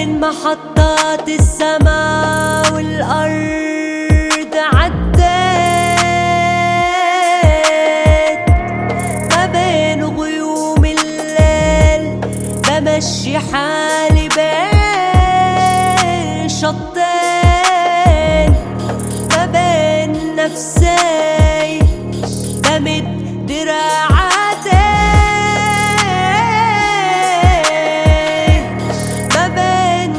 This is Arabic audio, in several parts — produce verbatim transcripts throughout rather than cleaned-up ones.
بين محطات السماء والأرض عديت، ما بين غيوم الليل بمشي حالي بين شطين، ما بين نفسي بمد دراعاتي، ما بين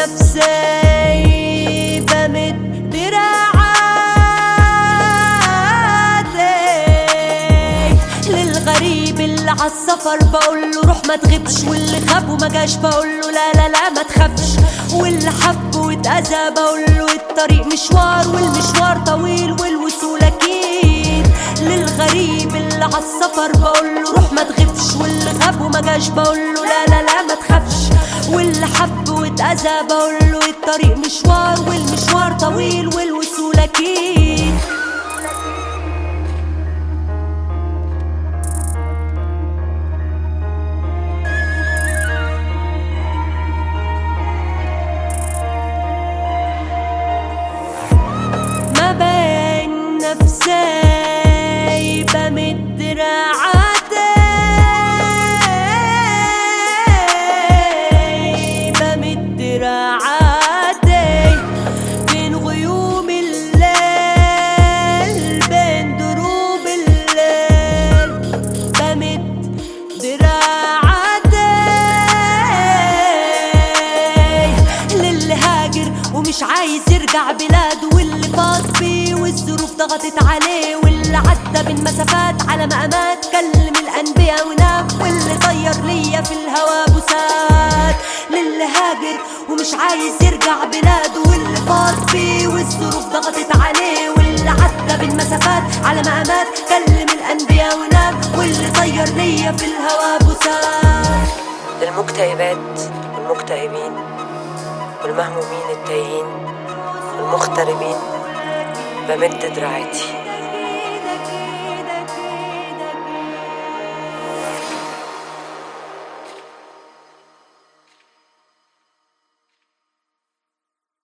نفسي بمد دراعاتي. للغريب اللي عالسفر بقوله روح ما تغيبش، واللي خاب وما جاش بقوله لا لا لا ما تخافش، واللي حب واتأذى بقوله الطريق مشوار والمشوار طويل والوصول أكيد. للغريب اللي عالسفر بقوله روح ما تغيبش، واللي غاب وما جاش بقوله لا لا لا ما تخافش، واللي حب واتأذى بقوله الطريق مشوار والمشوار طويل والوصول أكيد. ما بين نفسي بمد دراعاتي، بمد دراعاتي بين غيوم الليل، بين دروب الليل بمد دراعاتي. للي هاجر ومش عايز يرجع بلاده، واللي فاض بيه والظروف ضغطت عليه، واللي عدى بالمسافات على مقامات كلم الأنبياء ونام، واللي طير ليا في الهوا بوسات. للي هاجر ومش عايز يرجع بلاده، واللي فاض بيه والظروف ضغطت عليه، واللي عدى بالمسافات على مقامات كلم الأنبياء ونام، واللي طير ليا في الهوا بوسات. للمكتئبات والمكتئبين والمهمومين التايهين والمغتربين بمد دراعاتي.